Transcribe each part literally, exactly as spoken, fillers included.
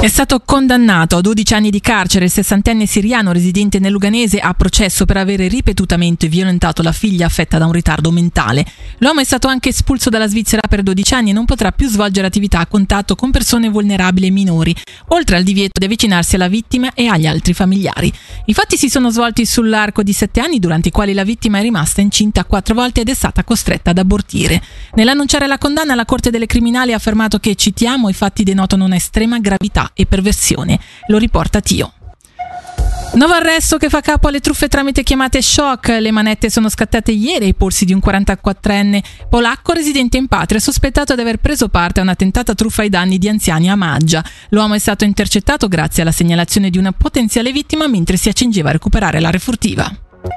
È stato condannato a dodici anni di carcere il sessantenne siriano residente nel Luganese a processo per avere ripetutamente violentato la figlia affetta da un ritardo mentale. L'uomo è stato anche espulso dalla Svizzera per dodici anni e non potrà più svolgere attività a contatto con persone vulnerabili e minori, oltre al divieto di avvicinarsi alla vittima e agli altri familiari. I fatti si sono svolti sull'arco di sette anni, durante i quali la vittima è rimasta incinta quattro volte ed è stata costretta ad abortire. Nell'annunciare la condanna, la Corte delle Criminali ha affermato che, citiamo, i fatti denotano una estrema gravità e perversione. Lo riporta Tio. Nuovo arresto che fa capo alle truffe tramite chiamate shock. Le manette sono scattate ieri ai polsi di un quarantaquattrenne polacco residente in patria, sospettato di aver preso parte a una tentata truffa ai danni di anziani a Maggia. L'uomo è stato intercettato grazie alla segnalazione di una potenziale vittima mentre si accingeva a recuperare la refurtiva.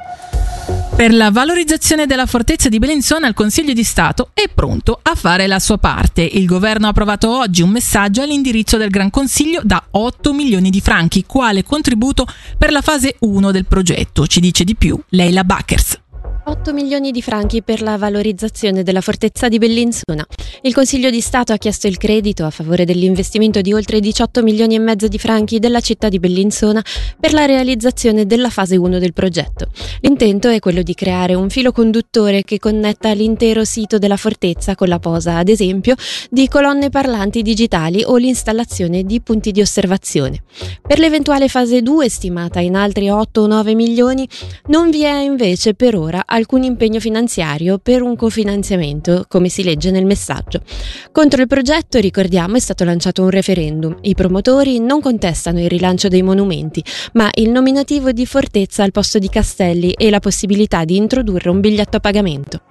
Per la valorizzazione della fortezza di Bellinzona, il Consiglio di Stato è pronto a fare la sua parte. Il governo ha approvato oggi un messaggio all'indirizzo del Gran Consiglio da otto milioni di franchi, quale contributo per la fase uno del progetto. Ci dice di più Leila Bakers. otto milioni di franchi per la valorizzazione della fortezza di Bellinzona. Il Consiglio di Stato ha chiesto il credito a favore dell'investimento di oltre diciotto milioni e mezzo di franchi della città di Bellinzona per la realizzazione della fase uno del progetto. L'intento è quello di creare un filo conduttore che connetta l'intero sito della fortezza con la posa, ad esempio, di colonne parlanti digitali o l'installazione di punti di osservazione. Per l'eventuale fase due, stimata in altri otto o nove milioni, non vi è invece per ora alcun impegno finanziario per un cofinanziamento, come si legge nel messaggio. Contro il progetto, ricordiamo, è stato lanciato un referendum. I promotori non contestano il rilancio dei monumenti, ma il nominativo di fortezza al posto di castelli e la possibilità di introdurre un biglietto a pagamento.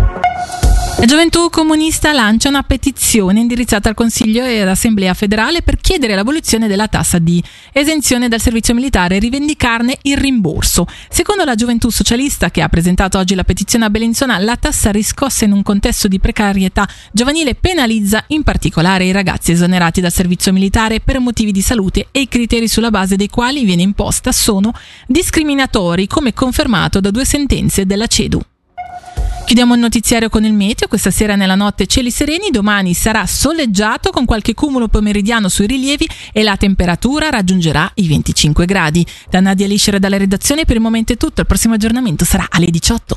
La Gioventù Comunista lancia una petizione indirizzata al Consiglio e all'Assemblea federale per chiedere l'abolizione della tassa di esenzione dal servizio militare e rivendicarne il rimborso. Secondo la Gioventù Socialista, che ha presentato oggi la petizione a Bellinzona, la tassa riscossa in un contesto di precarietà giovanile penalizza in particolare i ragazzi esonerati dal servizio militare per motivi di salute e i criteri sulla base dei quali viene imposta sono discriminatori, come confermato da due sentenze della CEDU. Chiudiamo il notiziario con il meteo. Questa sera nella notte cieli sereni, domani sarà soleggiato con qualche cumulo pomeridiano sui rilievi e la temperatura raggiungerà i venticinque gradi. Da Nadia Liscer dalla redazione per il momento è tutto, il prossimo aggiornamento sarà alle diciotto.